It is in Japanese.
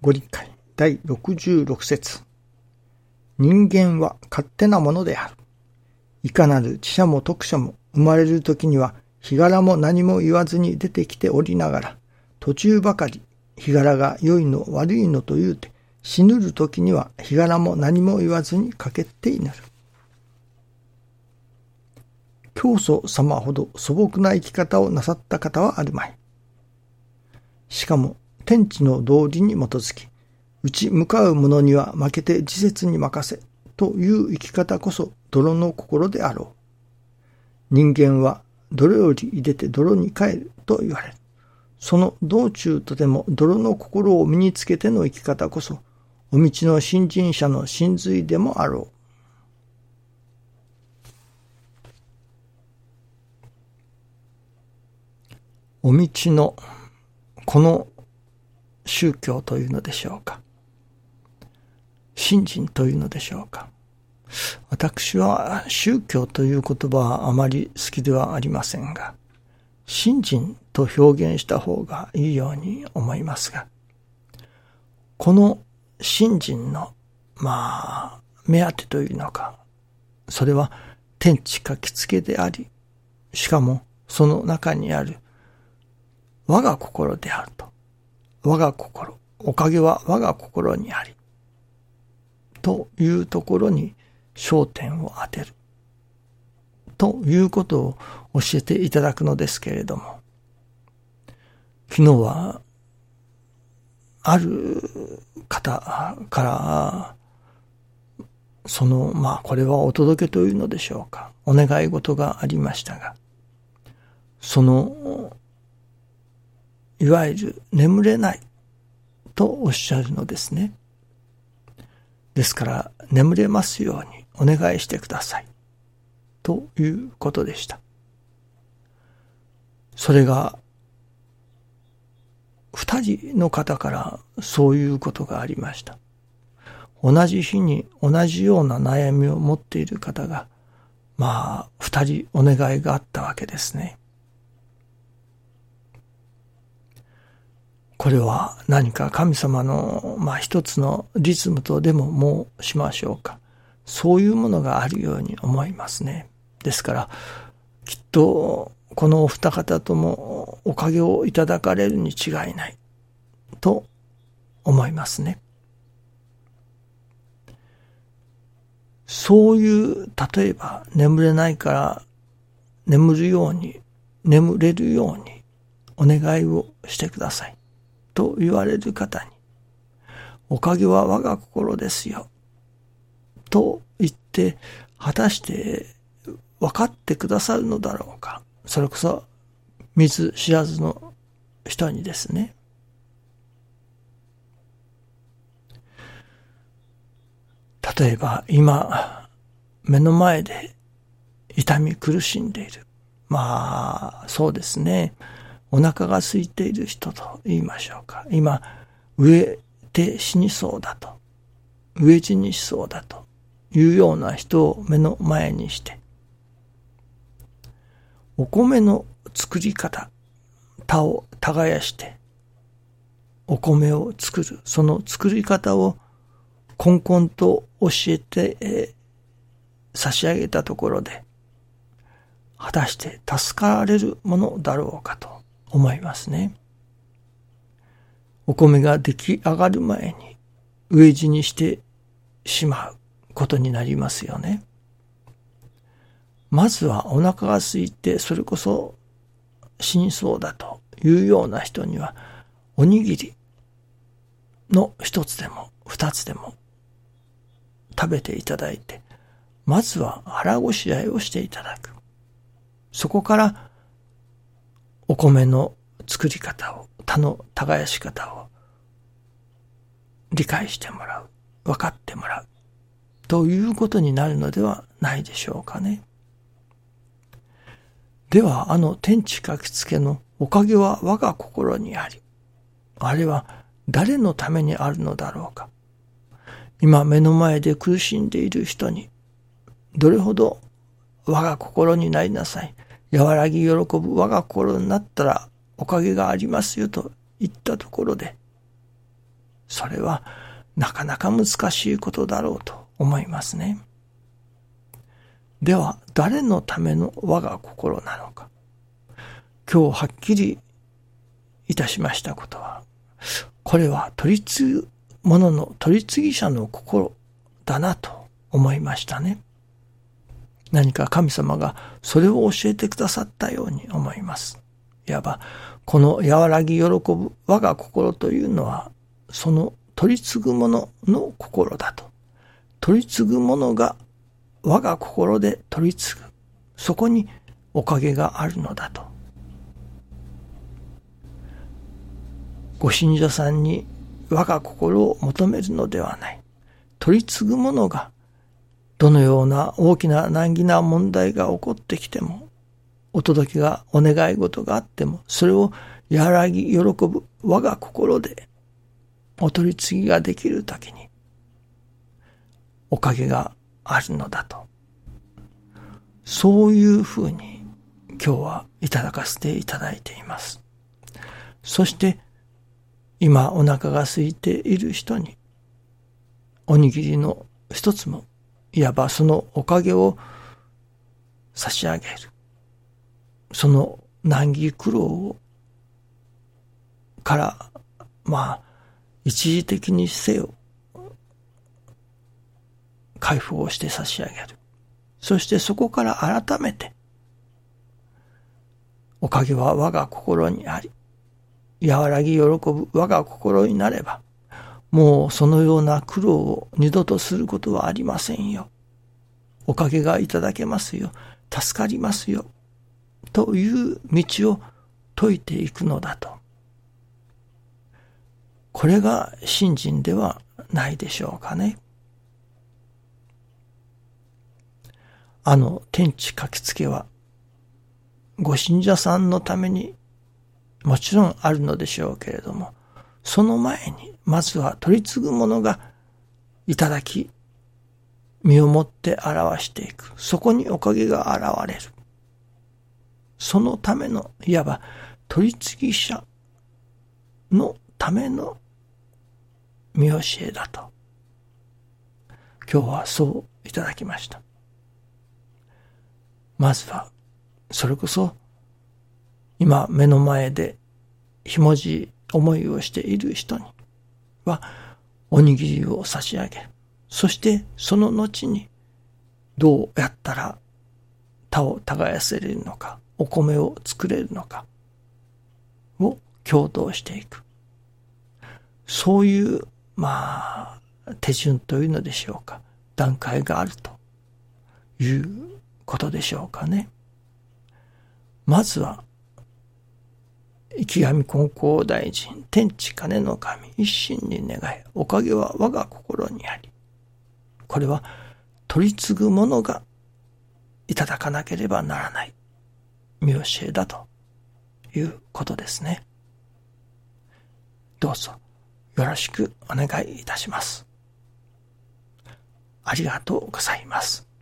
ご理解第66節。人間は勝手なものである。いかなる知者も徳者も生まれるときには日柄も何も言わずに出てきておりながら、途中ばかり日柄が良いの悪いのと言うて、死ぬるときには日柄も何も言わずに駆けっていぬる。教祖様ほど素朴な生き方をなさった方はあるまい。しかも天地の道理に基づき、打ち向かう者には負けて自節に任せという生き方こそ泥の心であろう。人間は泥より出て泥に帰ると言われる。その道中とても泥の心を身につけての生き方こそ、お道の信心者の真髄でもあろう。お道のこの宗教というのでしょうか。信心というのでしょうか。私は宗教という言葉はあまり好きではありませんが、信心と表現した方がいいように思いますが、この信心の目当てというのか、それは天地書きつけであり、しかもその中にある我が心であると。我が心、おかげは我が心にあり、というところに焦点を当てるということを教えていただくのですけれども、昨日はある方からこれはお届けというのでしょうか、お願い事がありましたが、いわゆる眠れないとおっしゃるのですね。ですから眠れますようにお願いしてくださいということでした。それが2人の方からそういうことがありました。同じ日に同じような悩みを持っている方が2人お願いがあったわけですね。これは何か神様の一つのリズムとでも申しましょうか。そういうものがあるように思いますね。ですからきっとこのお二方ともおかげをいただかれるに違いないと思いますね。そういう例えば眠れないから眠れるようにお願いをしてくださいと言われる方に、おかげは我が心ですよと言って果たして分かってくださるのだろうか。それこそ見ず知らずの人にですね。例えば今目の前で痛み苦しんでいる、そうですね、お腹が空いている人と言いましょうか。今飢えて死にそうだと、飢え死にしそうだというような人を目の前にして、お米の作り方、田を耕してお米を作る、その作り方をこんこんと教えて、差し上げたところで、果たして助かられるものだろうかと思いますね。お米が出来上がる前に飢え死にしてしまうことになりますよね。まずはお腹が空いてそれこそ死にそうだというような人には、おにぎりの一つでも二つでも食べていただいて、まずは腹ごしらえをしていただく。そこからお米の作り方を、田の耕し方を理解してもらう、分かってもらうということになるのではないでしょうかね。では天地書きつけのおかげは我が心にあり、あれは誰のためにあるのだろうか。今目の前で苦しんでいる人に、どれほど我が心になりなさい、和らぎ喜ぶ我が心になったらおかげがありますよと言ったところで、 それはなかなか難しいことだろうと思いますね。では、誰のための我が心なのか。今日はっきりいたしましたことは、これは取り次ぐ者の取り次ぎ者の心だなと思いましたね。何か神様がそれを教えてくださったように思います。いわば、この和らぎ喜ぶ我が心というのは、その取り次ぐ者の心だと。取り次ぐ者が我が心で取り次ぐ。そこにおかげがあるのだと。ご信者さんに我が心を求めるのではない。取り次ぐ者がどのような大きな難儀な問題が起こってきても、お届けがお願い事があっても、それを和らぎ喜ぶ我が心でお取り次ぎができるときにおかげがあるのだと。そういうふうに今日はいただかせていただいています。そして今お腹が空いている人におにぎりの一つもいわばそのおかげを差し上げる。その難儀苦労から一時的にせよ解放をして差し上げる。そしてそこから改めておかげは我が心にあり、和らぎ喜ぶ我が心になれば、もうそのような苦労を二度とすることはありませんよ。おかげがいただけますよ。助かりますよ。という道を説いていくのだと。これが信心ではないでしょうかね。天地書きつけはご信者さんのためにもちろんあるのでしょうけれども、その前にまずは取り次ぐものがいただき、身をもって表していく。そこにおかげが現れる。そのためのいわば取り次ぎ者のための見教えだと今日はそういただきました。まずはそれこそ今目の前でひもじい思いをしている人にはおにぎりを差し上げる。そしてその後にどうやったら田を耕せれるのか、お米を作れるのかを共同していく。そういう手順というのでしょうか、段階があるということでしょうかね。まずは池上金光大臣天地金の神一心に願い、おかげは我が心にあり。これは取り次ぐものがいただかなければならない見教えだということですね。どうぞよろしくお願いいたします。ありがとうございます。